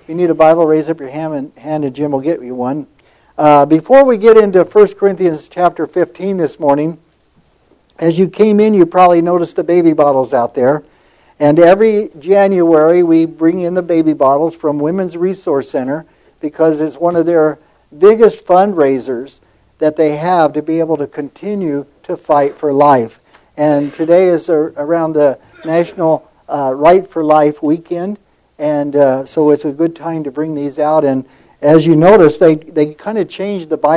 If you need a Bible, raise up your hand and Jim will get you one. Before we get into 1 Corinthians chapter 15 this morning, as you came in, you probably noticed the baby bottles out there. And every January, we bring in the baby bottles from Women's Resource Center because it's one of their biggest fundraisers that they have to be able to continue to fight for life. And today is around the National Right for Life weekend, and so it's a good time to bring these out. And as you notice, they kind of changed the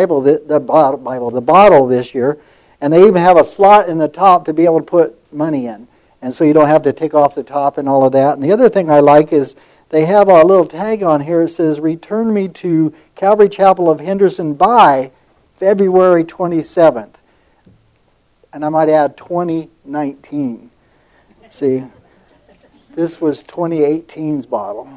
bottle this year, and they even have a slot in the top to be able to put money in. And so you don't have to take off the top and all of that. And the other thing I like is they have a little tag on here. It says, "Return me to Calvary Chapel of Henderson by February 27th. And I might add 2019. See, this was 2018's bottle.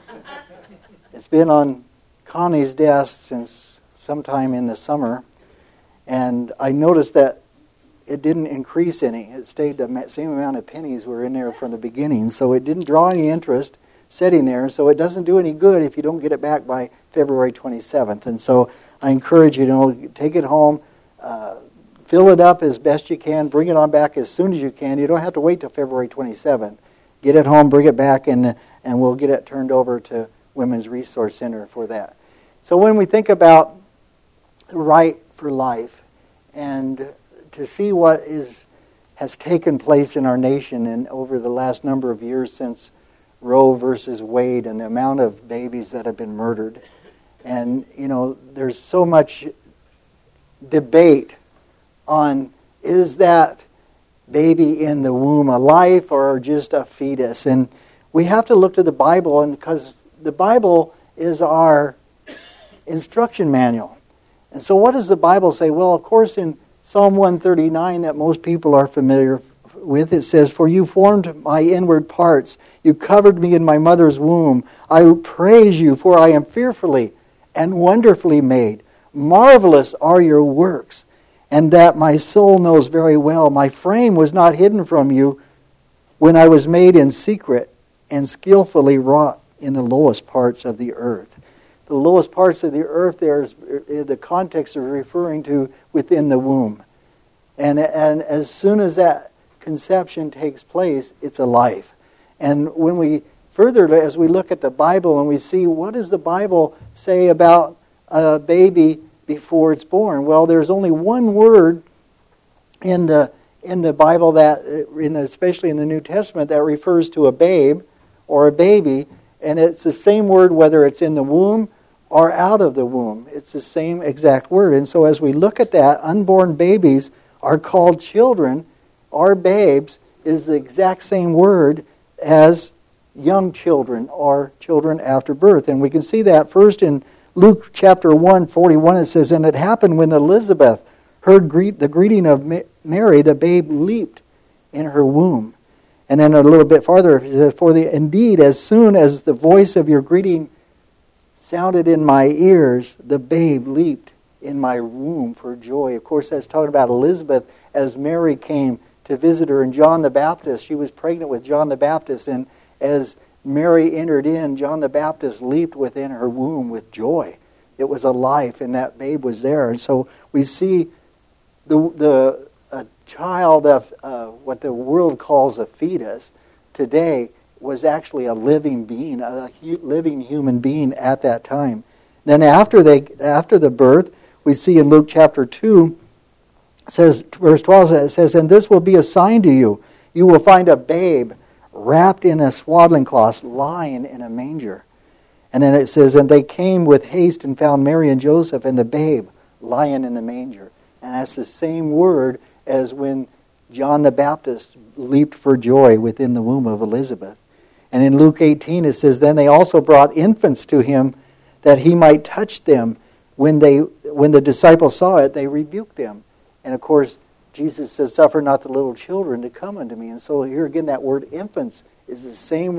It's been on Connie's desk since sometime in the summer. And I noticed that it didn't increase any. It stayed the same amount of pennies were in there from the beginning. So it didn't draw any interest sitting there. So it doesn't do any good if you don't get it back by February 27th. And so I encourage you to take it home, fill it up as best you can, bring it on back as soon as you can. You don't have to wait till February 27th. Get it home, bring it back, and we'll get it turned over to Women's Resource Center for that. So when we think about the right for life and to see what has taken place in our nation and over the last number of years since Roe versus Wade and the amount of babies that have been murdered. And, there's so much debate on, is that baby in the womb a life or just a fetus? And we have to look to the Bible, and because the Bible is our instruction manual. And so what does the Bible say? Well, of course, in Psalm 139 that most people are familiar with, it says, "For you formed my inward parts. You covered me in my mother's womb. I praise you, for I am fearfully and wonderfully made. Marvelous are your works, and that my soul knows very well. My frame was not hidden from you when I was made in secret and skillfully wrought in the lowest parts of the earth." The lowest parts of the earth there is the context of referring to within the womb. And as soon as that conception takes place, it's a life. And when we as we look at the Bible and we see what does the Bible say about a baby before it's born, well, there's only one word in the Bible that, especially in the New Testament, that refers to a babe or a baby, and it's the same word whether it's in the womb or out of the womb. It's the same exact word. And so as we look at that, unborn babies are called children, or babes is the exact same word as young children or children after birth. And we can see that first in Luke chapter 1:41. It says, "And it happened when Elizabeth heard the greeting of Mary, the babe leaped in her womb." And then a little bit farther, it says, "Indeed, as soon as the voice of your greeting sounded in my ears, the babe leaped in my womb for joy." Of course, that's talking about Elizabeth as Mary came to visit her. And John the Baptist, she was pregnant with John the Baptist, and as Mary entered in, John the Baptist leaped within her womb with joy. It was a life, and that babe was there. And so we see a child of what the world calls a fetus today was actually a living being, a living human being at that time. Then after the birth, we see in Luke chapter 2, it says, verse 12, it says, "And this will be a sign to you. You will find a babe wrapped in a swaddling cloth, lying in a manger." And then it says, "And they came with haste and found Mary and Joseph and the babe lying in the manger." And that's the same word as when John the Baptist leaped for joy within the womb of Elizabeth. And in Luke 18 it says, "Then they also brought infants to him that he might touch them. When the disciples saw it, they rebuked them." And of course, Jesus says, "Suffer not the little children to come unto me." And so here again, that word infants is the same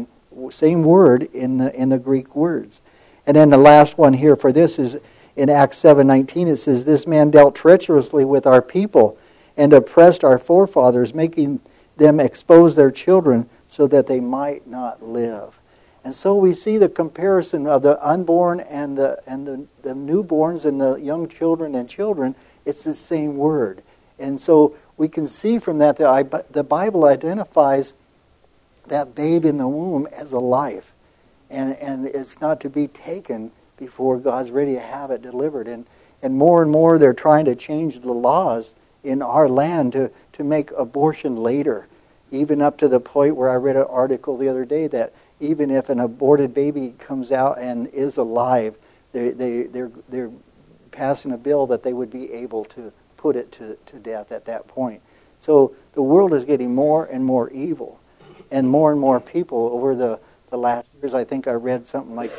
word in the Greek words. And then the last one here for this is in Acts 7:19. It says, "This man dealt treacherously with our people and oppressed our forefathers, making them expose their children so that they might not live." And so we see the comparison of the unborn and the newborns and the young children and children. It's the same word. And so we can see from that the Bible identifies that babe in the womb as a life. And it's not to be taken before God's ready to have it delivered. And more they're trying to change the laws in our land to make abortion later. Even up to the point where I read an article the other day that even if an aborted baby comes out and is alive, they're passing a bill that they would be able to put it to death at that point. So the world is getting more and more evil, and more people over the last years. I think I read something like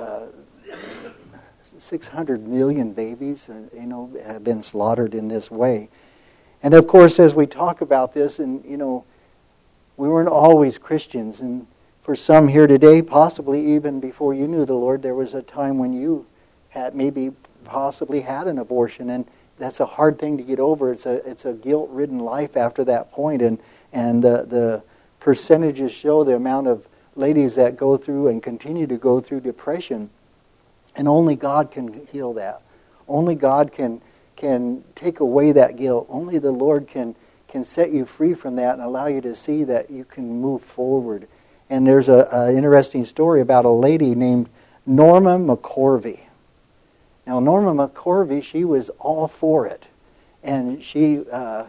600 million babies, have been slaughtered in this way. And of course, as we talk about this, and we weren't always Christians, and for some here today, possibly even before you knew the Lord, there was a time when you had possibly had an abortion, and that's a hard thing to get over. It's a guilt-ridden life after that point, and the percentages show the amount of ladies that go through and continue to go through depression, and only God can heal that. Only God can take away that guilt. Only the Lord can set you free from that and allow you to see that you can move forward. And there's an interesting story about a lady named Norma McCorvey. Now, Norma McCorvey, she was all for it, and she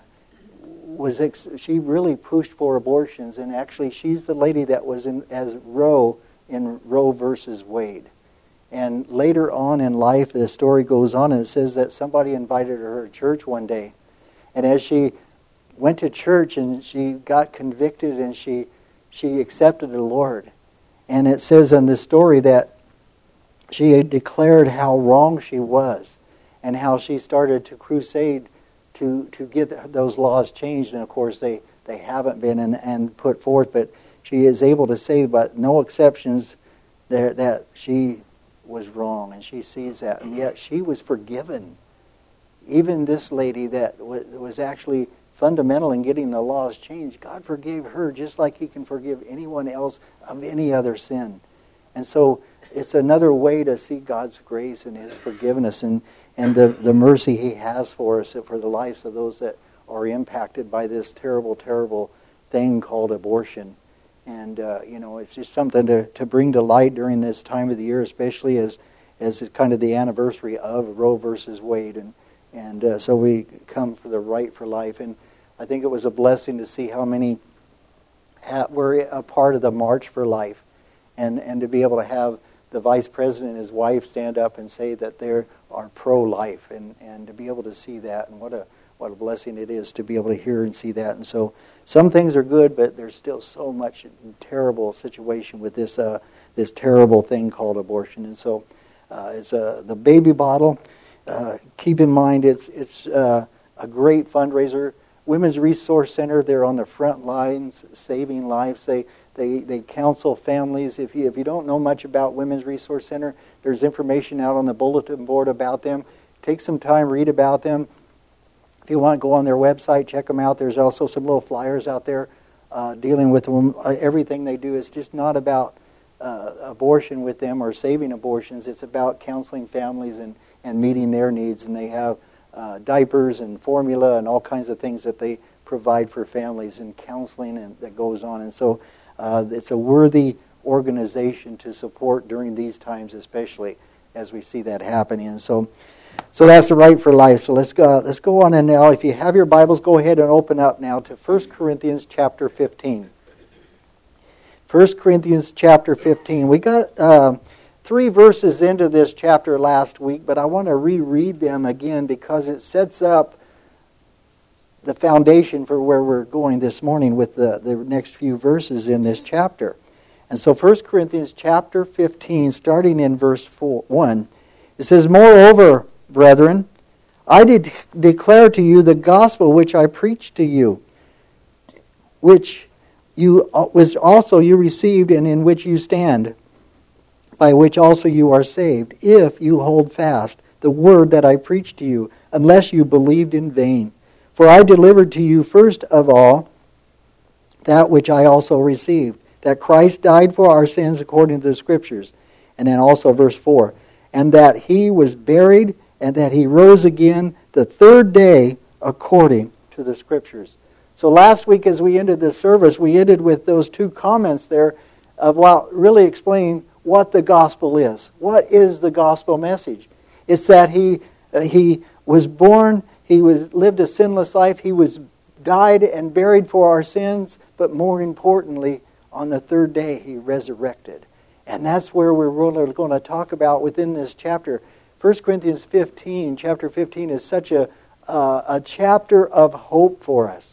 really pushed for abortions. And actually, she's the lady that was as Roe in Roe versus Wade. And later on in life, the story goes on, and it says that somebody invited her to church one day, and as she went to church and she got convicted and she accepted the Lord. And it says in the story that she declared how wrong she was and how she started to crusade to get those laws changed. And of course they haven't been and put forth, but she is able to say, but no exceptions, that she was wrong, and she sees that. And yet she was forgiven. Even this lady that was actually fundamental in getting the laws changed, God forgave her just like He can forgive anyone else of any other sin. And so it's another way to see God's grace and His forgiveness and the mercy He has for us, for the lives of those that are impacted by this terrible, terrible thing called abortion. And, it's just something to bring to light during this time of the year, especially as it's kind of the anniversary of Roe versus Wade. And so we come for the right for life. And I think it was a blessing to see how many were a part of the March for Life, and to be able to have the vice president and his wife stand up and say that they are pro-life, and to be able to see that, and what a blessing it is to be able to hear and see that. And so some things are good, but there's still so much terrible situation with this terrible thing called abortion. And so it's the baby bottle. Keep in mind it's a great fundraiser. Women's Resource Center, they're on the front lines saving lives. They counsel families. If you don't know much about Women's Resource Center, there's information out on the bulletin board about them. Take some time, read about them. If you want to go on their website, check them out. There's also some little flyers out there dealing with them. Everything they do is just not about abortion with them or saving abortions. It's about counseling families and meeting their needs. And they have diapers and formula and all kinds of things that they provide for families and counseling that goes on. And so it's a worthy organization to support during these times, especially as we see that happening. And so that's the right for life. So let's go on. And now, if you have your Bibles, go ahead and open up now to 1 Corinthians chapter 15. 1 Corinthians chapter 15. We got 3 verses into this chapter last week, but I want to reread them again because it sets up the foundation for where we're going this morning with the next few verses in this chapter. And so 1 Corinthians chapter 15, starting in verse 1, it says, "Moreover, brethren, I did declare to you the gospel which I preached to you, which also you received and in which you stand, by which also you are saved, if you hold fast the word that I preached to you, unless you believed in vain. For I delivered to you first of all that which I also received, that Christ died for our sins according to the Scriptures. And then also verse 4, and that he was buried and that he rose again the third day according to the Scriptures. So last week as we ended the service, we ended with those two comments there about really explaining what the gospel is. What is the gospel message? It's that he was born, lived a sinless life, he died and buried for our sins, but more importantly, on the third day he resurrected. And that's where we're really going to talk about within this chapter. 1 Corinthians 15, chapter 15, is such a chapter of hope for us.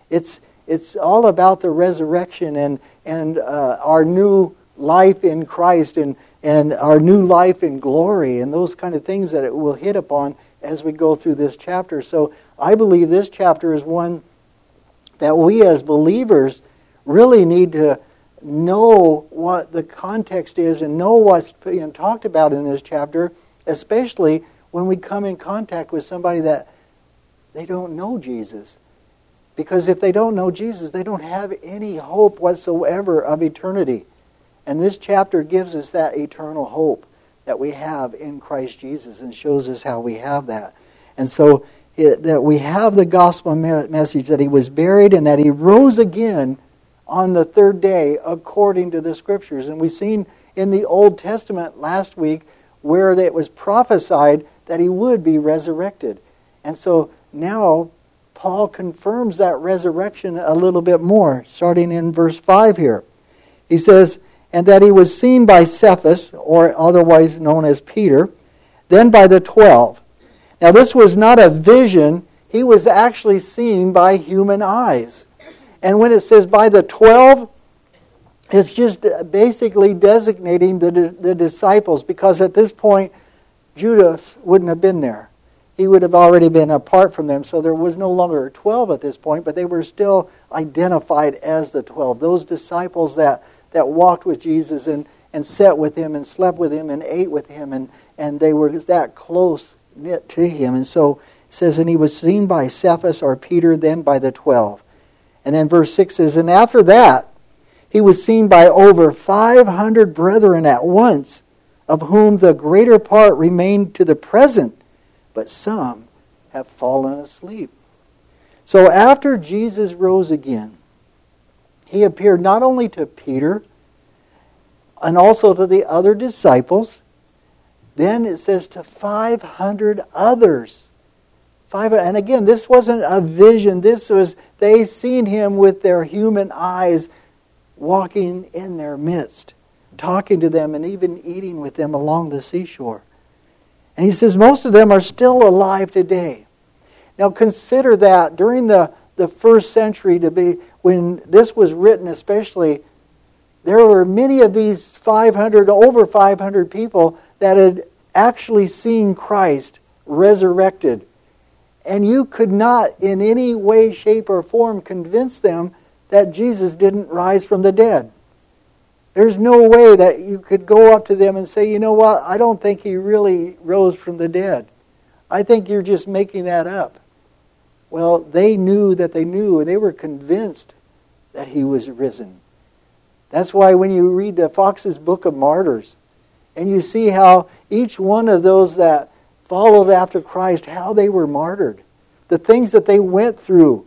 It's all about the resurrection and our new life in Christ and our new life in glory and those kind of things that it will hit upon as we go through this chapter. So I believe this chapter is one that we as believers really need to know what the context is and know what's being talked about in this chapter, especially when we come in contact with somebody that they don't know Jesus. Because if they don't know Jesus, they don't have any hope whatsoever of eternity. And this chapter gives us that eternal hope that we have in Christ Jesus and shows us how we have that. And so that we have the gospel message that he was buried and that he rose again on the third day according to the Scriptures. And we've seen in the Old Testament last week where it was prophesied that he would be resurrected. And so now Paul confirms that resurrection a little bit more, starting in verse 5 here. He says, and that he was seen by Cephas, or otherwise known as Peter, then by the 12. Now this was not a vision, he was actually seen by human eyes. And when it says by the 12, it's just basically designating the disciples, because at this point Judas wouldn't have been there. He would have already been apart from them, so there was no longer 12 at this point, but they were still identified as the 12. Those disciples that walked with Jesus and sat with him and slept with him and ate with him, and they were that close knit to him. And so it says, and he was seen by Cephas or Peter, then by the 12. And then verse 6 says, and after that he was seen by over 500 brethren at once, of whom the greater part remain to the present, but some have fallen asleep. So after Jesus rose again, he appeared not only to Peter and also to the other disciples, then it says to 500 others. And again, this wasn't a vision. This was, they seen him with their human eyes walking in their midst, talking to them and even eating with them along the seashore. And he says most of them are still alive today. Now consider that during the first century, when this was written especially, there were many of these over 500 people that had actually seen Christ resurrected. And you could not in any way, shape, or form convince them that Jesus didn't rise from the dead. There's no way that you could go up to them and say, you know what, I don't think he really rose from the dead. I think you're just making that up. Well, they knew that they knew, and they were convinced that he was risen. That's why when you read the Fox's Book of Martyrs, and you see how each one of those that followed after Christ, how they were martyred, the things that they went through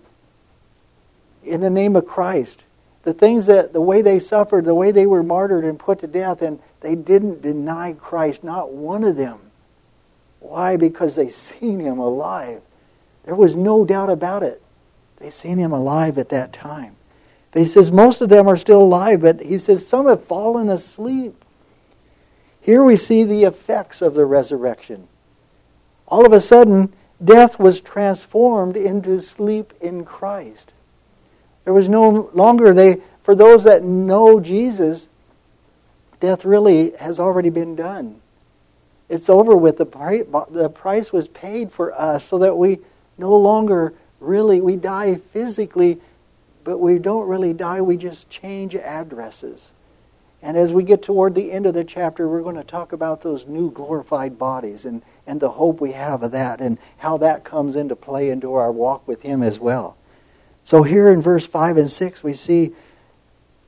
in the name of Christ, the way they suffered, the way they were martyred and put to death, and they didn't deny Christ, not one of them. Why? Because they seen him alive. There was no doubt about it. They seen him alive at that time. But he says most of them are still alive, but he says some have fallen asleep. Here we see the effects of the resurrection. All of a sudden, death was transformed into sleep in Christ. There was no longer, for those that know Jesus, death really has already been done. It's over with. The price was paid for us so that we no longer we die physically, but we don't really die, we just change addresses. And as we get toward the end of the chapter, we're going to talk about those new glorified bodies and the hope we have of that and how that comes into play into our walk with him as well. So here in verse 5 and 6 we see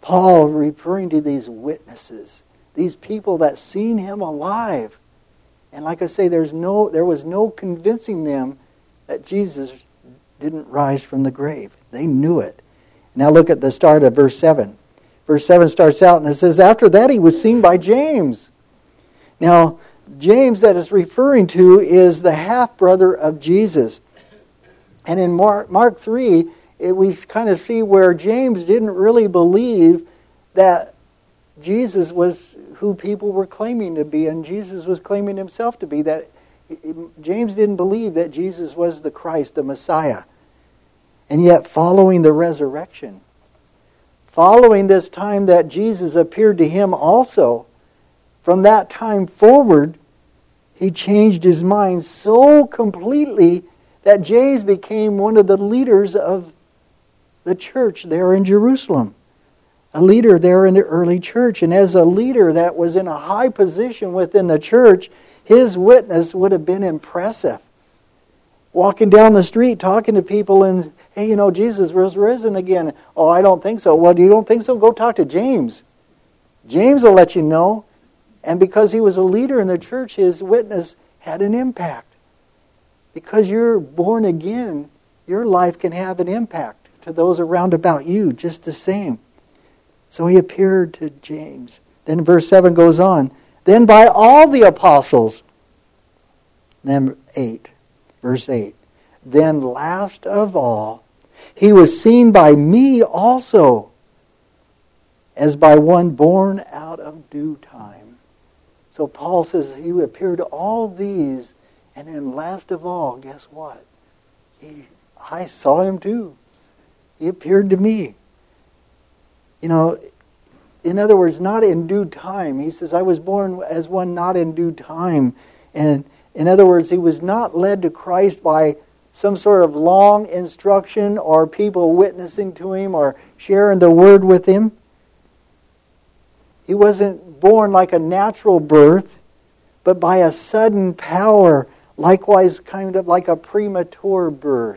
Paul referring to these witnesses, these people that seen him alive. And like I say, there was no convincing them that Jesus didn't rise from the grave. They knew it. Now look at the start of verse 7. Verse 7 starts out and it says, after that he was seen by James. Now, James that is referring to is the half-brother of Jesus. And in Mark 3, we kind of see where James didn't really believe that Jesus was who people were claiming to be, and Jesus was claiming himself to be. That James didn't believe that Jesus was the Christ, the Messiah. And yet, following the resurrection, following this time that Jesus appeared to him also, from that time forward, he changed his mind so completely that James became one of the leaders of the church there in Jerusalem. A leader there in the early church. And as a leader that was in a high position within the church, his witness would have been impressive. Walking down the street, talking to people, and, hey, you know, Jesus was risen again. Oh, I don't think so. Well, you don't think so? Go talk to James. James will let you know. And because he was a leader in the church, his witness had an impact. Because you're born again, your life can have an impact to those around about you just the same. So he appeared to James. Then verse 7 goes on. Then by all the apostles. Then verse 8. Then last of all, he was seen by me also, as by one born out of due time. So Paul says he appeared to all these, and then last of all, guess what? I saw him too. He appeared to me. You know, in other words, not in due time. He says, I was born as one not in due time. And in other words, he was not led to Christ by some sort of long instruction or people witnessing to him or sharing the word with him. He wasn't born like a natural birth, but by a sudden power, likewise kind of like a premature birth.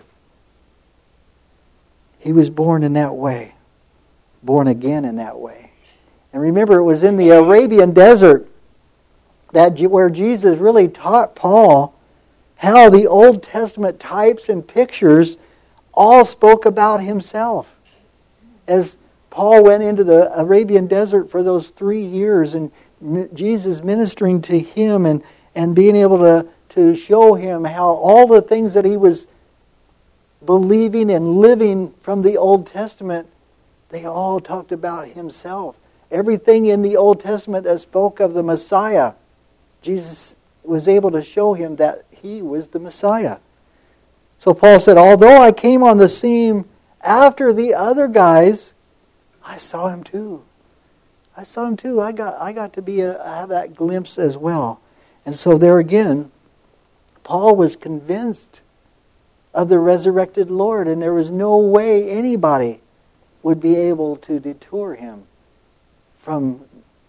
He was born in that way, born again in that way. And remember, it was in the Arabian desert where Jesus really taught Paul how the Old Testament types and pictures all spoke about himself. As Paul went into the Arabian desert for those 3 years, and Jesus ministering to him and being able to show him how all the things that he was believing and living from the Old Testament, they all talked about himself. Everything in the Old Testament that spoke of the Messiah, Jesus was able to show him that he was the Messiah. So Paul said, although I came on the scene after the other guys, I saw him too. I saw him too. I got to have that glimpse as well. And so there again, Paul was convinced of the resurrected Lord, and there was no way anybody would be able to detour him from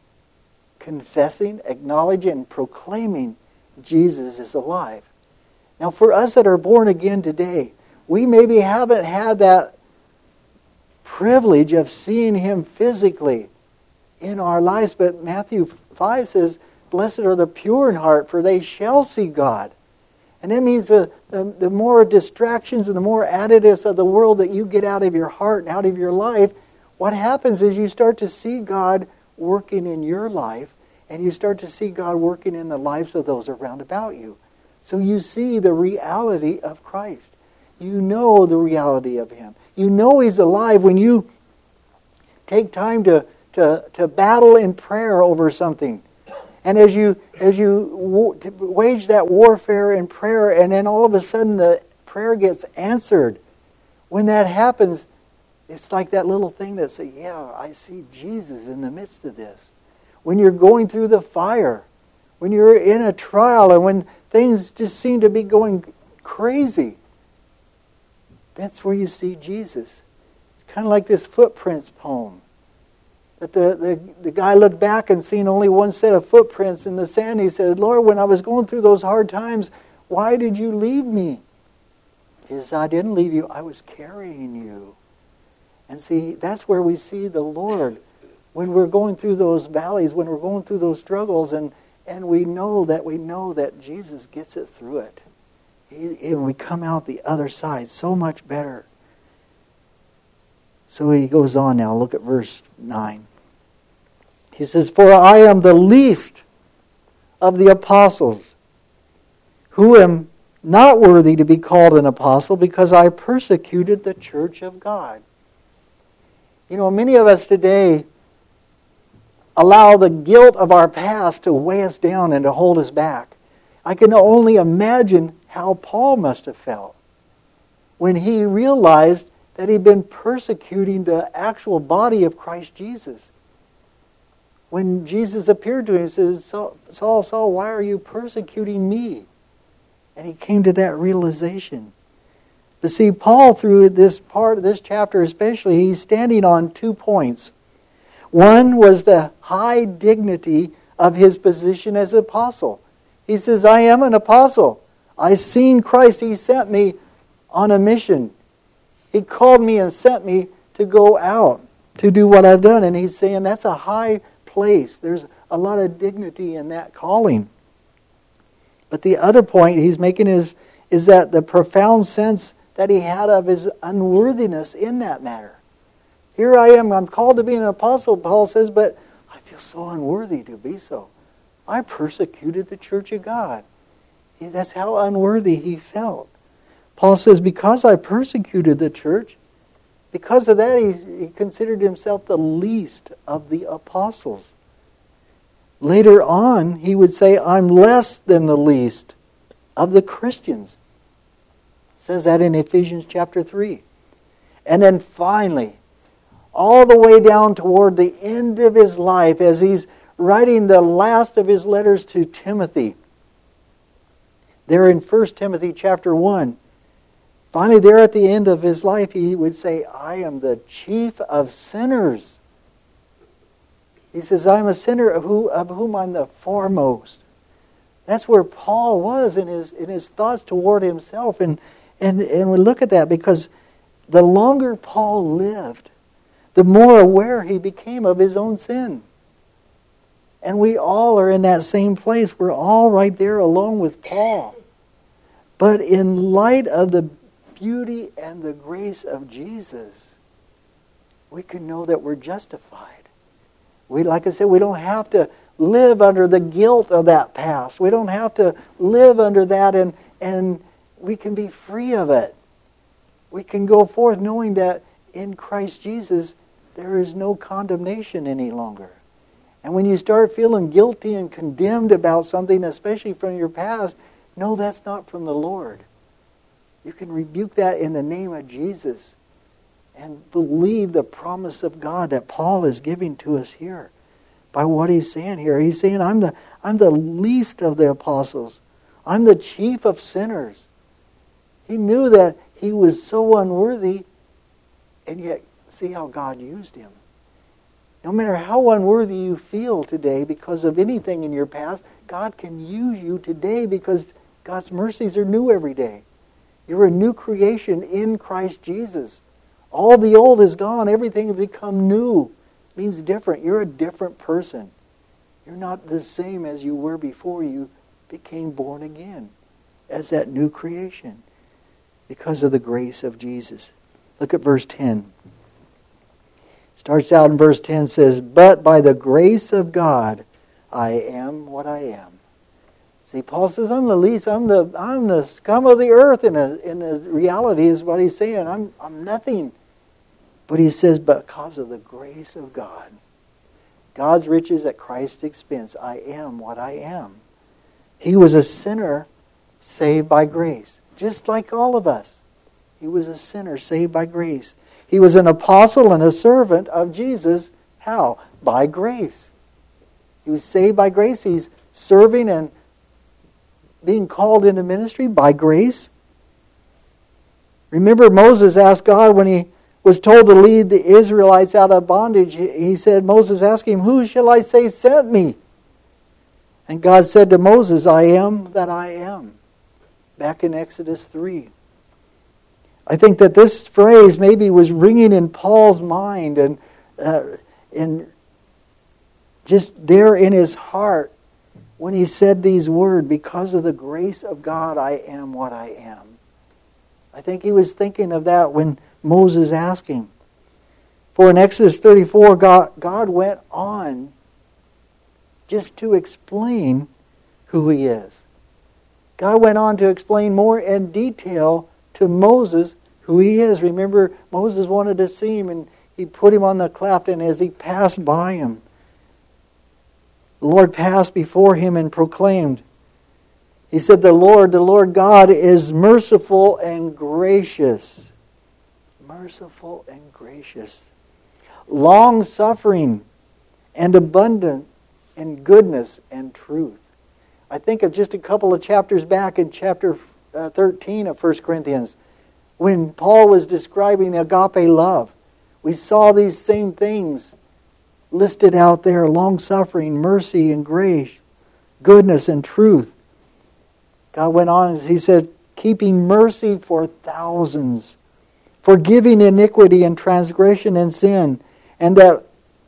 confessing, acknowledging, and proclaiming Jesus is alive. Now for us that are born again today, we maybe haven't had that privilege of seeing him physically in our lives, but Matthew 5 says, blessed are the pure in heart, for they shall see God. And that means the more distractions and the more additives of the world that you get out of your heart and out of your life, what happens is you start to see God working in your life, and you start to see God working in the lives of those around about you. So you see the reality of Christ. You know the reality of him. You know he's alive when you take time to battle in prayer over something. And as you wage that warfare in prayer, and then all of a sudden the prayer gets answered, when that happens, it's like that little thing that says, yeah, I see Jesus in the midst of this. When you're going through the fire, when you're in a trial, and when things just seem to be going crazy, that's where you see Jesus. It's kind of like this Footprints poem. That the guy looked back and seen only one set of footprints in the sand. He said, Lord, when I was going through those hard times, why did you leave me? He says, I didn't leave you. I was carrying you. And see, that's where we see the Lord when we're going through those valleys, when we're going through those struggles, and we know that Jesus gets it through it. And we come out the other side so much better. So he goes on now. Look at verse 9. He says, "For I am the least of the apostles, who am not worthy to be called an apostle, because I persecuted the church of God." You know, many of us today allow the guilt of our past to weigh us down and to hold us back. I can only imagine how Paul must have felt when he realized that he'd been persecuting the actual body of Christ Jesus. When Jesus appeared to him, he says, "Saul, Saul, why are you persecuting me?" And he came to that realization. But see, Paul, through this part of this chapter especially, he's standing on 2 points. One was the high dignity of his position as an apostle. He says, "I am an apostle. I've seen Christ. He sent me on a mission. He called me and sent me to go out to do what I've done." And he's saying that's a high place. There's a lot of dignity in that calling. But the other point he's making is that the profound sense that he had of his unworthiness in that matter. Here I am, I'm called to be an apostle, Paul says, but I feel so unworthy to be so. I persecuted the church of God. That's how unworthy he felt. Paul says, because I persecuted the church, because of that he considered himself the least of the apostles. Later on, he would say, I'm less than the least of the Christians. It says that in Ephesians chapter 3. And then finally, all the way down toward the end of his life, as he's writing the last of his letters to Timothy, there in 1 Timothy chapter 1, finally there at the end of his life, he would say, I am the chief of sinners. He says, I'm a sinner of whom I'm the foremost. That's where Paul was in his thoughts toward himself. And we look at that because the longer Paul lived, the more aware he became of his own sin. And we all are in that same place. We're all right there along with Paul. But in light of the beauty and the grace of Jesus, we can know that we're justified. Like I said, we don't have to live under the guilt of that past. We don't have to live under that, and we can be free of it. We can go forth knowing that in Christ Jesus there is no condemnation any longer. And when you start feeling guilty and condemned about something, especially from your past, no, that's not from the Lord. You can rebuke that in the name of Jesus and believe the promise of God that Paul is giving to us here by what he's saying here. He's saying, I'm the least of the apostles. I'm the chief of sinners. He knew that he was so unworthy, and yet see how God used him. No matter how unworthy you feel today because of anything in your past, God can use you today because God's mercies are new every day. You're a new creation in Christ Jesus. All the old is gone. Everything has become new. It means different. You're a different person. You're not the same as you were before you became born again as that new creation because of the grace of Jesus. Look at verse 10. Starts out in verse 10, says, but by the grace of God, I am what I am. See, Paul says, I'm the least, I'm the scum of the earth in the reality is what he's saying. I'm nothing. But he says, because of the grace of God, God's riches at Christ's expense, I am what I am. He was a sinner saved by grace, just like all of us. He was a sinner saved by grace. He was an apostle and a servant of Jesus. How? By grace. He was saved by grace. He's serving and being called into ministry by grace. Remember, Moses asked God when he was told to lead the Israelites out of bondage. He said, Moses asked him, who shall I say sent me? And God said to Moses, I am that I am. Back in Exodus 3. I think that this phrase maybe was ringing in Paul's mind and just there in his heart when he said these words, because of the grace of God I am what I am. I think he was thinking of that when Moses asked him. For in Exodus 34, God went on just to explain who he is. God went on to explain more in detail to Moses who he is. Remember, Moses wanted to see him, and he put him on the cleft, and as he passed by him, the Lord passed before him and proclaimed. He said, the Lord God is merciful and gracious. Merciful and gracious. Long-suffering and abundant in goodness and truth. I think of just a couple of chapters back in chapter 13 of 1 Corinthians, when Paul was describing agape love. We saw these same things listed out there: long-suffering, mercy and grace, goodness and truth. God went on, he said, keeping mercy for thousands, forgiving iniquity and transgression and sin, and that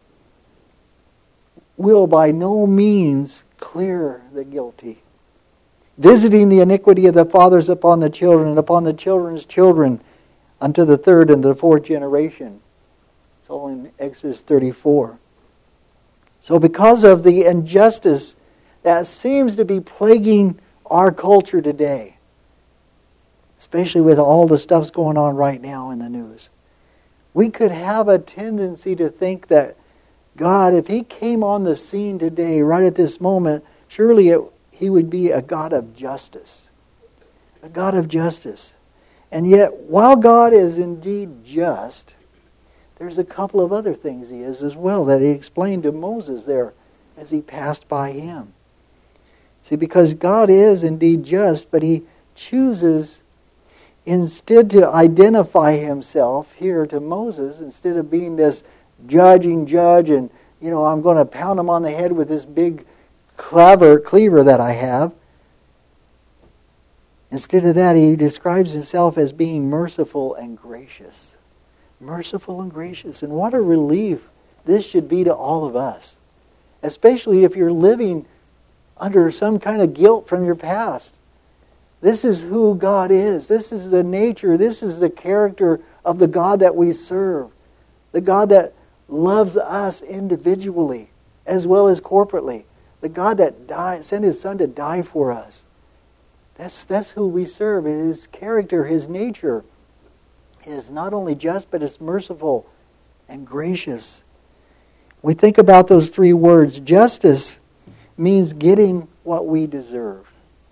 will by no means clear the guilty, visiting the iniquity of the fathers upon the children and upon the children's children unto the third and the fourth generation. It's all in Exodus 34. So because of the injustice that seems to be plaguing our culture today, especially with all the stuff's going on right now in the news, we could have a tendency to think that God, if he came on the scene today, right at this moment, surely he would be a God of justice. A God of justice. And yet, while God is indeed just, there's a couple of other things he is as well that he explained to Moses there as he passed by him. See, because God is indeed just, but he chooses instead to identify himself here to Moses, instead of being this judging judge and, I'm going to pound him on the head with this big cleaver that I have. Instead of that, he describes himself as being merciful and gracious. Merciful and gracious. And what a relief this should be to all of us. Especially if you're living under some kind of guilt from your past. This is who God is. This is the nature. This is the character of the God that we serve. The God that loves us individually as well as corporately. The God that sent his Son to die for us. That's who we serve. His character, his nature is not only just, but it's merciful and gracious. We think about those three words. Justice means getting what we deserve.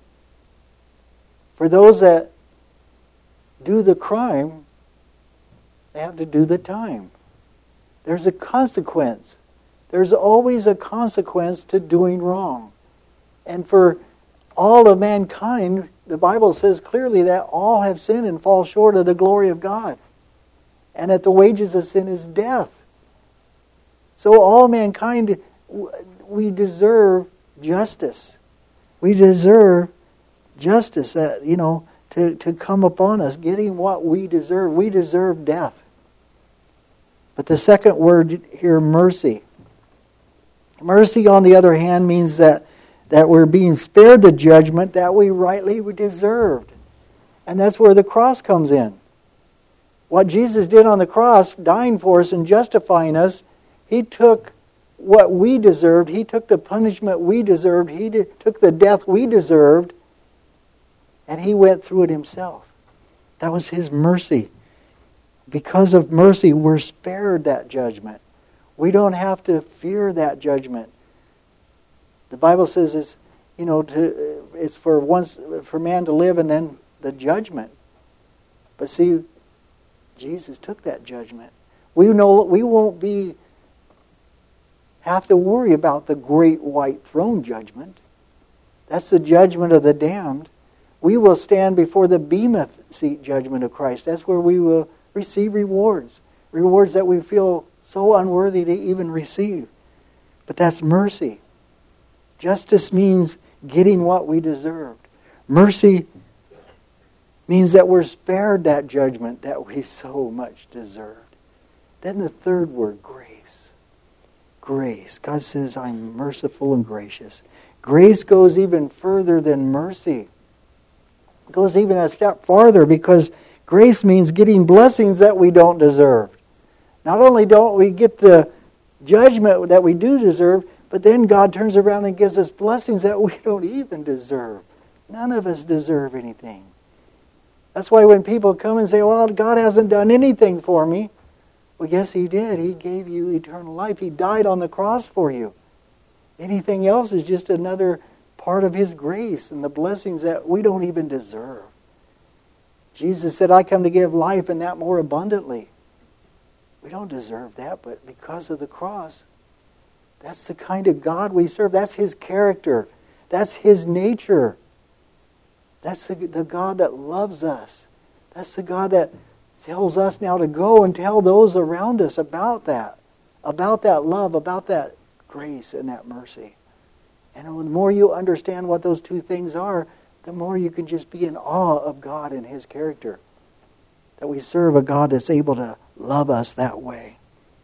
For those that do the crime, they have to do the time. There's a consequence. There's always a consequence to doing wrong. And for all of mankind, the Bible says clearly that all have sinned and fall short of the glory of God. And that the wages of sin is death. So all mankind, we deserve justice. We deserve justice, to come upon us, getting what we deserve. We deserve death. But the second word here, mercy. Mercy, on the other hand, means that we're being spared the judgment that we rightly deserved. And that's where the cross comes in. What Jesus did on the cross, dying for us and justifying us, he took what we deserved. He took the punishment we deserved. He took the death we deserved. And he went through it himself. That was his mercy. Because of mercy, we're spared that judgment. We don't have to fear that judgment. The Bible says it's for man to live and then the judgment. But see, Jesus took that judgment. We know we won't have to worry about the great white throne judgment. That's the judgment of the damned. We will stand before the bema seat judgment of Christ. That's where we will receive rewards. Rewards that we feel so unworthy to even receive. But that's mercy. Justice means getting what we deserved. Mercy means that we're spared that judgment that we so much deserved. Then the third word, grace. grace. God says, I'm merciful and gracious. Grace goes even further than mercy. It goes even a step farther, because grace means getting blessings that we don't deserve. Not only don't we get the judgment that we do deserve, but then God turns around and gives us blessings that we don't even deserve. None of us deserve anything. That's why when people come and say, well, God hasn't done anything for me. Well, yes, He did. He gave you eternal life. He died on the cross for you. Anything else is just another part of His grace and the blessings that we don't even deserve. Jesus said, I come to give life and that more abundantly. We don't deserve that, but because of the cross, that's the kind of God we serve. That's His character. That's His nature. That's the God that loves us. That's the God that tells us now to go and tell those around us about that love, about that grace and that mercy. And the more you understand what those two things are, the more you can just be in awe of God and His character. That we serve a God that's able to love us that way.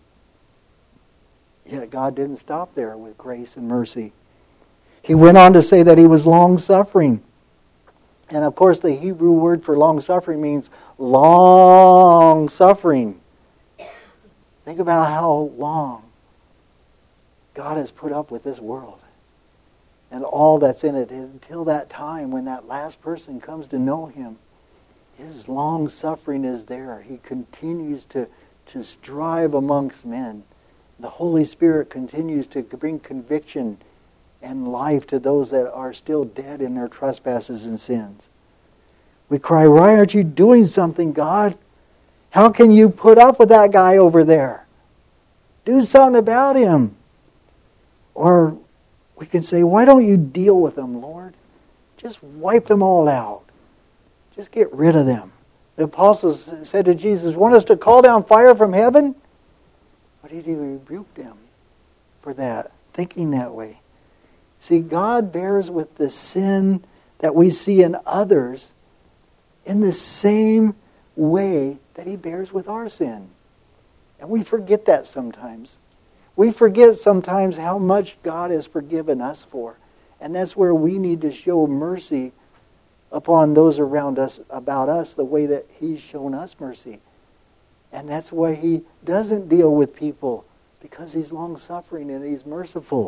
Yet God didn't stop there with grace and mercy. He went on to say that He was long-suffering. And of course the Hebrew word for long-suffering means long-suffering. Think about how long God has put up with this world and all that's in it until that time when that last person comes to know Him. His long-suffering is there. He continues to strive amongst men. The Holy Spirit continues to bring conviction and life to those that are still dead in their trespasses and sins. We cry, why aren't you doing something, God? How can you put up with that guy over there? Do something about him. Or we can say, why don't you deal with them, Lord? Just wipe them all out. Just get rid of them. The apostles said to Jesus, want us to call down fire from heaven? But He rebuked them for that, thinking that way. See, God bears with the sin that we see in others in the same way that He bears with our sin. And we forget that sometimes. We forget sometimes how much God has forgiven us for. And that's where we need to show mercy upon those around us, about us, the way that He's shown us mercy. And that's why He doesn't deal with people, because He's long-suffering and He's merciful.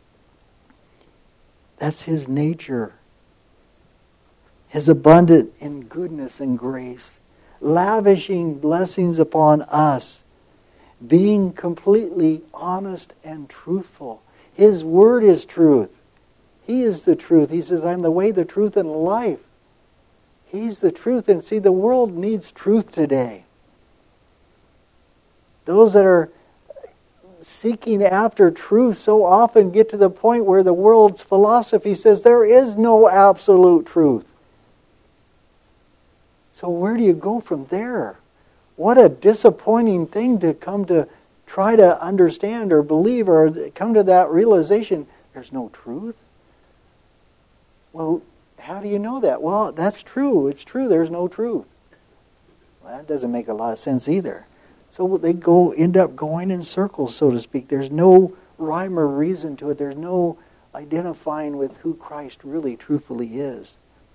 That's His nature. His abundant in goodness and grace, lavishing blessings upon us, being completely honest and truthful. His word is truth. He is the truth. He says, I'm the way, the truth, and the life. He's the truth. And see, the world needs truth today. Those that are seeking after truth so often get to the point where the world's philosophy says there is no absolute truth. So where do you go from there? What a disappointing thing to come to try to understand or believe or come to that realization. There's no truth. Well, how do you know that? Well, that's true. It's true. There's no truth. Well, that doesn't make a lot of sense either. So they end up going in circles, so to speak. There's no rhyme or reason to it. There's no identifying with who Christ really truthfully is.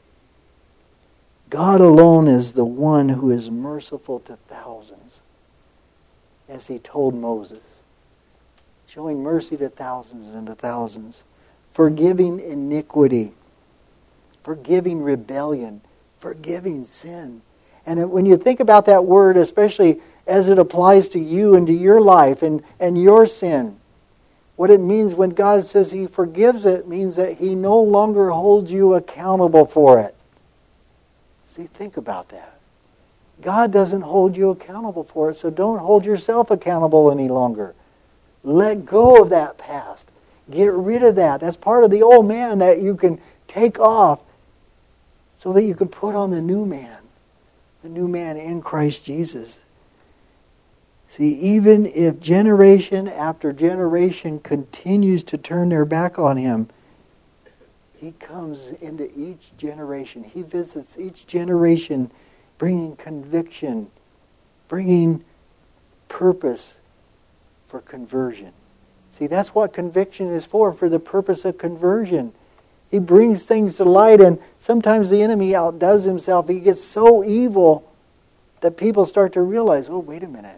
God alone is the one who is merciful to thousands, as He told Moses, showing mercy to thousands and to thousands, forgiving iniquity, forgiving rebellion, forgiving sin. And when you think about that word, especially as it applies to you and to your life and your sin, what it means when God says He forgives it means that He no longer holds you accountable for it. See, think about that. God doesn't hold you accountable for it, so don't hold yourself accountable any longer. Let go of that past. Get rid of that. That's part of the old man that you can take off so that you can put on the new man in Christ Jesus. See, even if generation after generation continues to turn their back on Him, He comes into each generation. He visits each generation, bringing conviction, bringing purpose for conversion. See, that's what conviction is for the purpose of conversion. He brings things to light, and sometimes the enemy outdoes himself. He gets so evil that people start to realize, oh, wait a minute,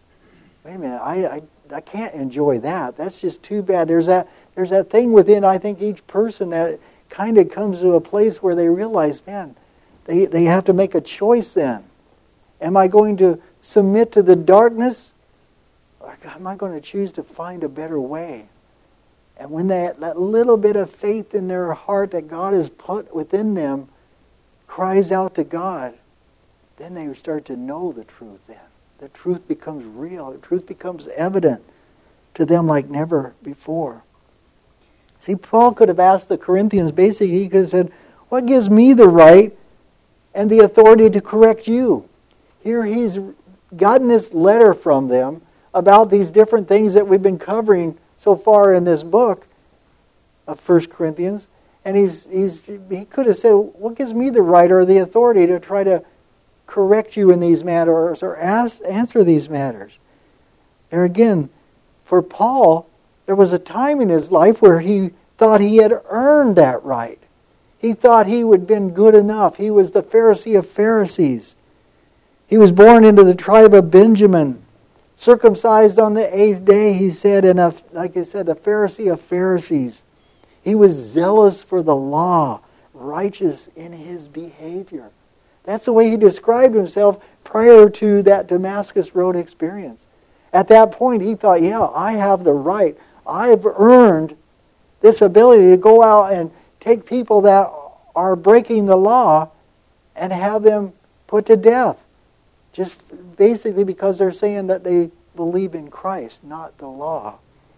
I can't enjoy that. That's just too bad. There's that thing within, I think, each person that kind of comes to a place where they realize, man, they have to make a choice then. Am I going to submit to the darkness, or am I going to choose to find a better way? And when that little bit of faith in their heart that God has put within them cries out to God, then they start to know the truth then. The truth becomes real. The truth becomes evident to them like never before. See, Paul could have asked the Corinthians, basically, he could have said, what gives me the right and the authority to correct you? Here he's gotten this letter from them about these different things that we've been covering so far in this book of 1 Corinthians. And he could have said, what gives me the right or the authority to try to correct you in these matters or answer these matters? There again, for Paul, there was a time in his life where he thought he had earned that right. He thought he would have been good enough. He was the Pharisee of Pharisees. He was born into the tribe of Benjamin, circumcised on the 8th day, he said, and like I said, a Pharisee of Pharisees. He was zealous for the law, righteous in his behavior. That's the way he described himself prior to that Damascus Road experience. At that point, he thought, yeah, I have the right. I've earned this ability to go out and take people that are breaking the law and have them put to death. Just basically because they're saying that they believe in Christ, not the law.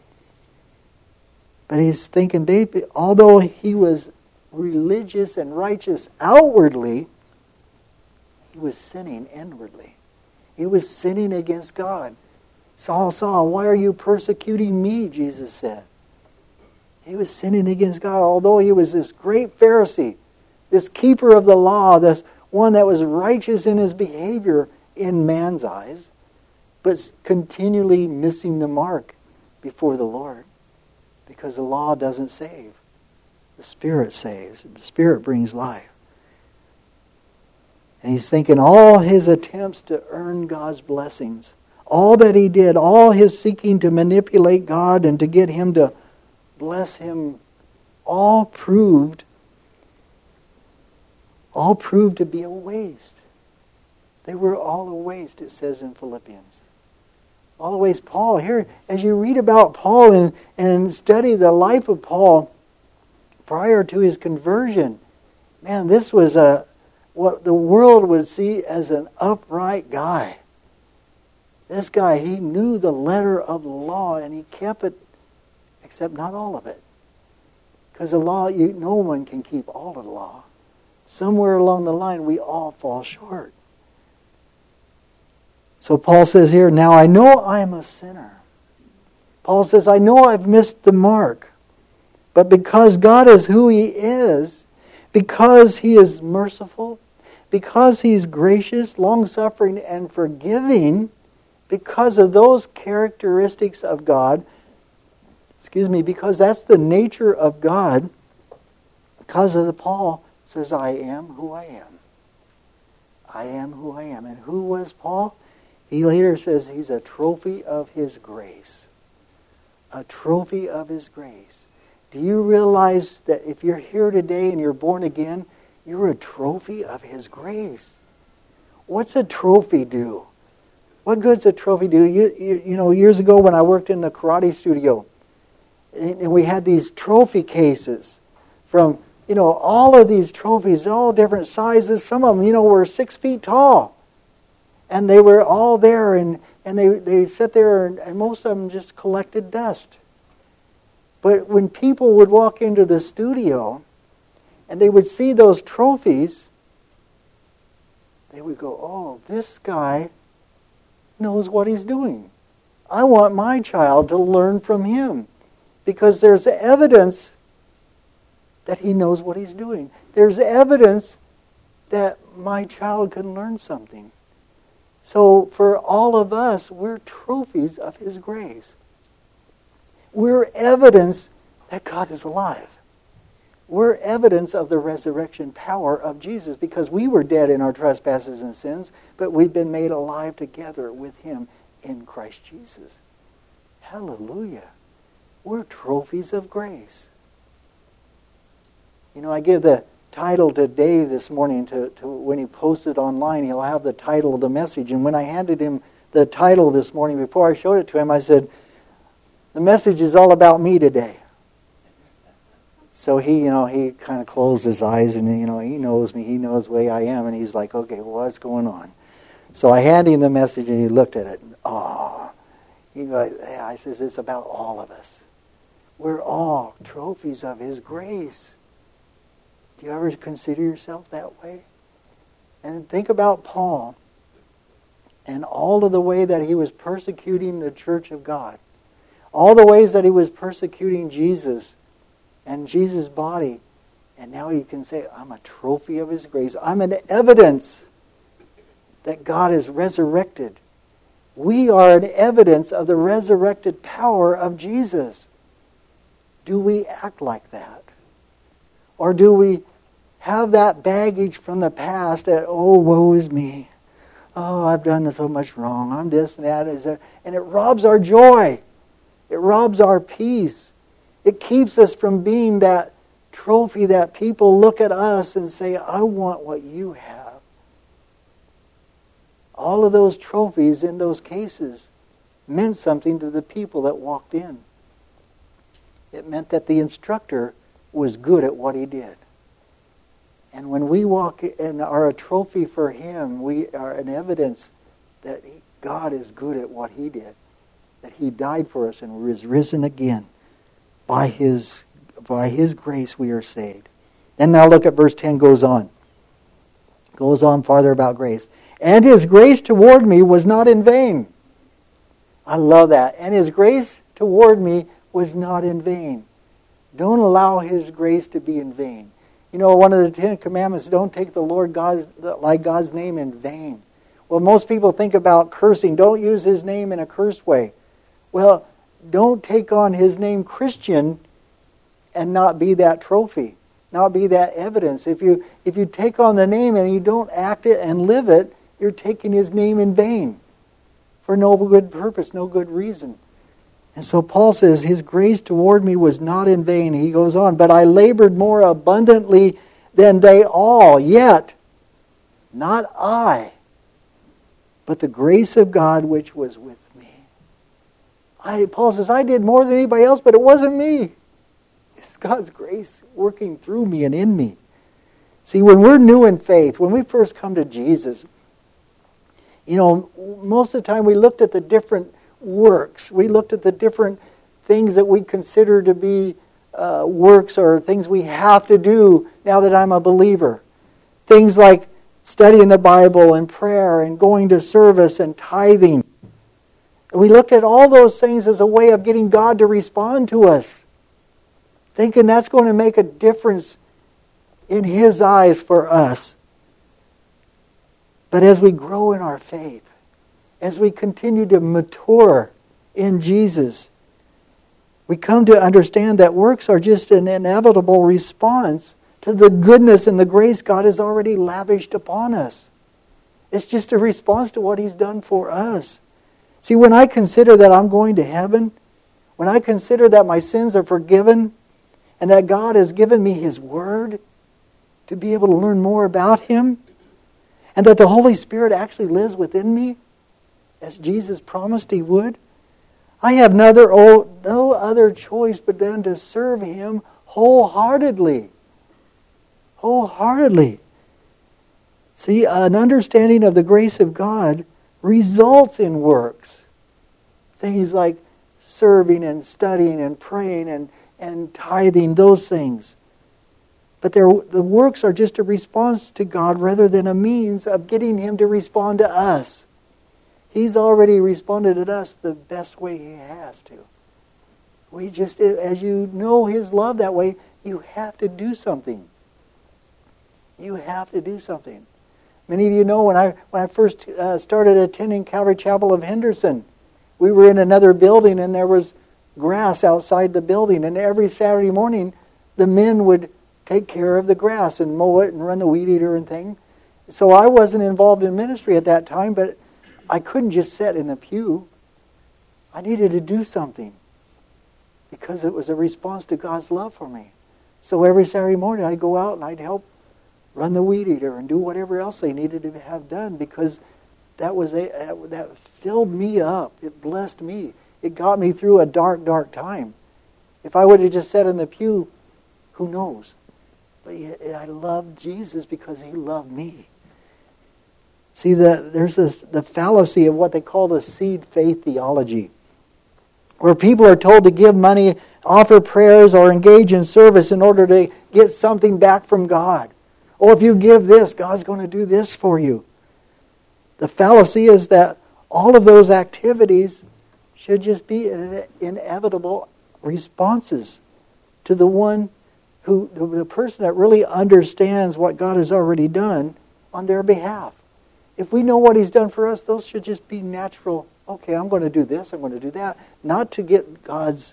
But he's thinking, although he was religious and righteous outwardly, he was sinning inwardly. He was sinning against God. Saul, Saul, why are you persecuting me? Jesus said. He was sinning against God, although he was this great Pharisee, this keeper of the law, this one that was righteous in his behavior in man's eyes, but continually missing the mark before the Lord. Because the law doesn't save. The Spirit saves. The Spirit brings life. And he's thinking all his attempts to earn God's blessings, all that he did, all his seeking to manipulate God and to get him to bless him, all proved to be a waste. They were all a waste, it says in Philippians. All a waste. Paul, here, as you read about Paul and study the life of Paul prior to his conversion, man, this was what the world would see as an upright guy. This guy, he knew the letter of the law and he kept it, except not all of it. Because the law, no one can keep all of the law. Somewhere along the line, we all fall short. So Paul says here, now I know I am a sinner. Paul says, I know I've missed the mark. But because God is who He is, because He is merciful, because He's gracious, long-suffering, and forgiving, because of those characteristics of God, because that's the nature of God, because of the Paul says, I am who I am. I am who I am. And who was Paul? He later says he's a trophy of His grace. A trophy of His grace. Do you realize that if you're here today and you're born again, you're a trophy of His grace? What's a trophy do? What good's a trophy do? You know, years ago when I worked in the karate studio, and we had these trophy cases from, all of these trophies, all different sizes. Some of them, were 6 feet tall. And they were all there, and they sat there, and most of them just collected dust. But when people would walk into the studio, and they would see those trophies, they would go, oh, this guy knows what he's doing. I want my child to learn from him. Because there's evidence that he knows what he's doing. There's evidence that my child can learn something. So for all of us, we're trophies of His grace. We're evidence that God is alive. We're evidence of the resurrection power of Jesus because we were dead in our trespasses and sins, but we've been made alive together with Him in Christ Jesus. Hallelujah. We're trophies of grace. You know, I give the title to Dave this morning to when he posted online, he'll have the title of the message. And when I handed him the title this morning, before I showed it to him, I said, the message is all about me today. So he kind of closed his eyes and, he knows me. He knows the way I am. And he's like, okay, well, what's going on? So I handed him the message and he looked at it. I says, it's about all of us. We're all trophies of His grace. Do you ever consider yourself that way? And think about Paul and all of the way that he was persecuting the church of God. All the ways that he was persecuting Jesus and Jesus' body. And now you can say, I'm a trophy of His grace. I'm an evidence that God is resurrected. We are an evidence of the resurrected power of Jesus. Do we act like that? Or do we have that baggage from the past that, oh, woe is me. Oh, I've done so much wrong. I'm this and that. And it robs our joy. It robs our peace. It keeps us from being that trophy that people look at us and say, I want what you have. All of those trophies in those cases meant something to the people that walked in. It meant that the instructor was good at what he did. And when we walk and are a trophy for Him, we are an evidence that God is good at what He did. That He died for us and was risen again. By His grace we are saved. And now look at verse 10 goes on. Goes on farther about grace. And His grace toward me was not in vain. I love that. And His grace toward me was not in vain. Don't allow His grace to be in vain. You know, one of the 10 Commandments, don't take the Lord God's name in vain. Well, most people think about cursing. Don't use His name in a cursed way. Well, don't take on His name Christian and not be that trophy, not be that evidence. If you take on the name and you don't act it and live it, you're taking His name in vain for no good purpose, no good reason. And so Paul says, His grace toward me was not in vain. He goes on, but I labored more abundantly than they all, yet not I, but the grace of God which was with me. Paul says, I did more than anybody else, but it wasn't me. It's God's grace working through me and in me. See, when we're new in faith, when we first come to Jesus, most of the time we looked at the different works. We looked at the different things that we consider to be works or things we have to do now that I'm a believer. Things like studying the Bible and prayer and going to service and tithing. We looked at all those things as a way of getting God to respond to us, thinking that's going to make a difference in His eyes for us. But as we grow in our faith, as we continue to mature in Jesus, we come to understand that works are just an inevitable response to the goodness and the grace God has already lavished upon us. It's just a response to what He's done for us. See, when I consider that I'm going to heaven, when I consider that my sins are forgiven, and that God has given me His Word to be able to learn more about Him, and that the Holy Spirit actually lives within me, as Jesus promised He would, I have no other choice but then to serve Him wholeheartedly. Wholeheartedly. See, an understanding of the grace of God results in works. Things like serving and studying and praying and tithing, those things. But the works are just a response to God rather than a means of getting Him to respond to us. He's already responded to us the best way He has to. We just, as you know His love that way, you have to do something. You have to do something. Many of you know when I first started attending Calvary Chapel of Henderson, we were in another building and there was grass outside the building, and every Saturday morning the men would take care of the grass and mow it and run the weed eater and thing. So I wasn't involved in ministry at that time, but I couldn't just sit in the pew. I needed to do something because it was a response to God's love for me. So every Saturday morning I'd go out and I'd help run the weed eater and do whatever else they needed to have done, because that filled me up. It blessed me. It got me through a dark, dark time. If I would have just sat in the pew, who knows? But I loved Jesus because he loved me. See, there's the fallacy of what they call the seed faith theology, where people are told to give money, offer prayers, or engage in service in order to get something back from God. Or if you give this, God's going to do this for you. The fallacy is that all of those activities should just be inevitable responses to the person that really understands what God has already done on their behalf. If we know what he's done for us, those should just be natural. Okay, I'm going to do this, I'm going to do that. Not to get God's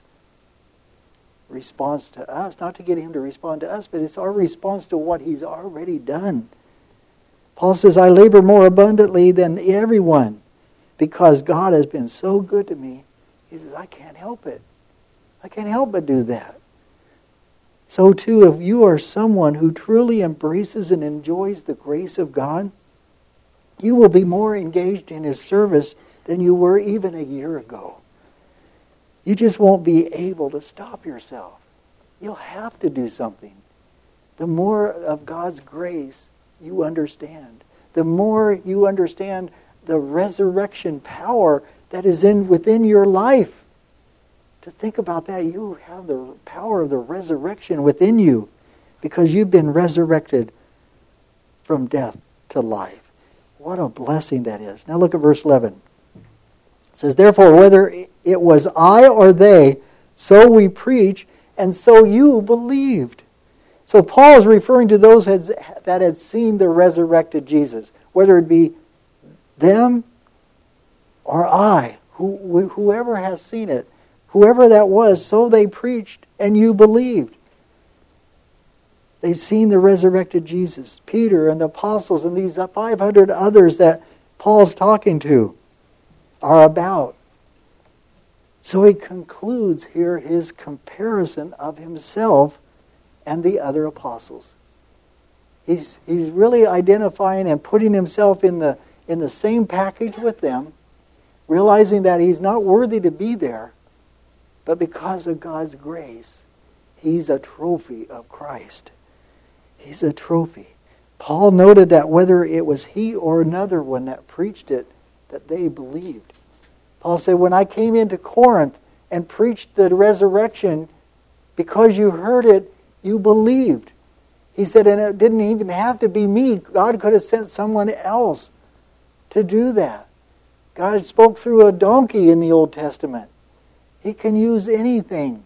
response to us, not to get him to respond to us, but it's our response to what he's already done. Paul says, I labor more abundantly than everyone because God has been so good to me. He says, I can't help it. I can't help but do that. So too, if you are someone who truly embraces and enjoys the grace of God, you will be more engaged in his service than you were even a year ago. You just won't be able to stop yourself. You'll have to do something. The more of God's grace you understand, the more you understand the resurrection power that is within your life. To think about that, you have the power of the resurrection within you because you've been resurrected from death to life. What a blessing that is. Now look at verse 11. It says, therefore, whether it was I or they, so we preach, and so you believed. So Paul is referring to those that had seen the resurrected Jesus, whether it be them or I, whoever has seen it, whoever that was, so they preached, and you believed. They'd seen the resurrected Jesus. Peter and the apostles and these 500 others that Paul's talking to are about. So he concludes here his comparison of himself and the other apostles. He's really identifying and putting himself in the same package with them, realizing that he's not worthy to be there, but because of God's grace, he's a trophy of Christ. He's a trophy. Paul noted that whether it was he or another one that preached it, that they believed. Paul said, when I came into Corinth and preached the resurrection, because you heard it, you believed. He said, and it didn't even have to be me. God could have sent someone else to do that. God spoke through a donkey in the Old Testament. He can use anything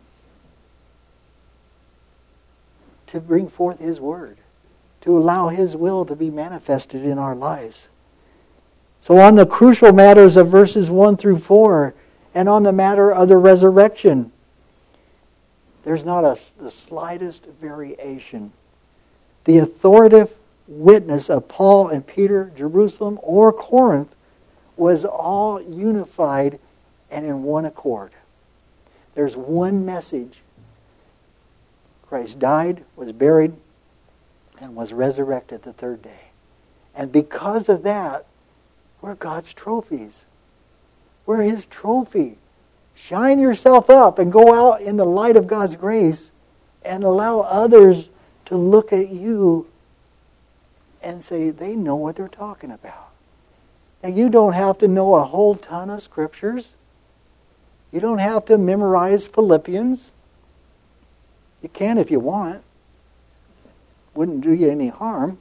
to bring forth his word, to allow his will to be manifested in our lives. So on the crucial matters of verses 1 through 4, and on the matter of the resurrection, there's not the slightest variation. The authoritative witness of Paul and Peter, Jerusalem, or Corinth was all unified and in one accord. There's one message. Christ died, was buried, and was resurrected the third day. And because of that, we're God's trophies. We're his trophy. Shine yourself up and go out in the light of God's grace and allow others to look at you and say, they know what they're talking about. And you don't have to know a whole ton of scriptures. You don't have to memorize Philippians. You can if you want. Wouldn't do you any harm.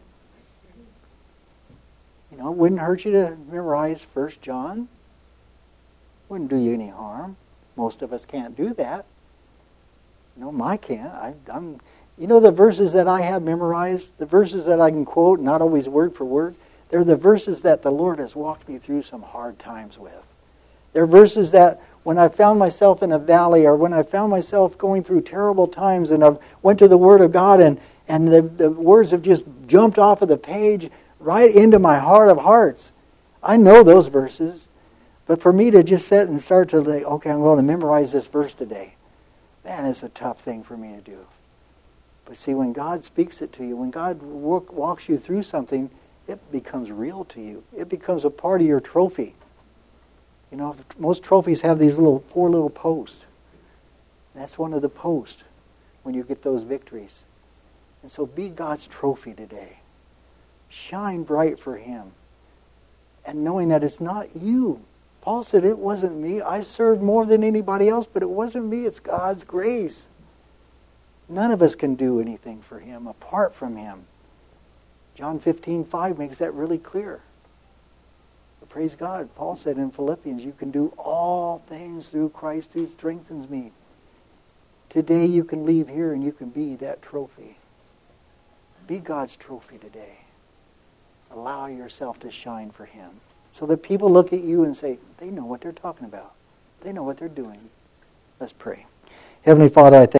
You know, it wouldn't hurt you to memorize 1 John. Wouldn't do you any harm. Most of us can't do that. No, I can't. You know the verses that I have memorized, the verses that I can quote, not always word for word, they're the verses that the Lord has walked me through some hard times with. They're verses that when I found myself in a valley, or when I found myself going through terrible times, and I went to the Word of God, and the words have just jumped off of the page right into my heart of hearts. I know those verses, but for me to just sit and start to think, okay, I'm going to memorize this verse today, man, it's a tough thing for me to do. But see, when God speaks it to you, when God walks you through something, it becomes real to you. It becomes a part of your trophy. You know, most trophies have these four little posts. That's one of the posts when you get those victories. And so be God's trophy today. Shine bright for Him. And knowing that it's not you. Paul said, it wasn't me. I served more than anybody else, but it wasn't me. It's God's grace. None of us can do anything for Him apart from Him. John 15:5 makes that really clear. But praise God. Paul said in Philippians, you can do all things through Christ who strengthens me. Today you can leave here and you can be that trophy. Be God's trophy today. Allow yourself to shine for Him. So that people look at you and say, they know what they're talking about. They know what they're doing. Let's pray. Heavenly Father, I thank you.